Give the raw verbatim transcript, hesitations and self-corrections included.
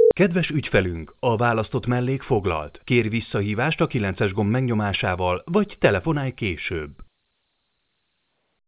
Kedves ügyfelünk, a választott mellék foglalt. Kérj visszahívást a kilences gomb megnyomásával, vagy telefonálj később.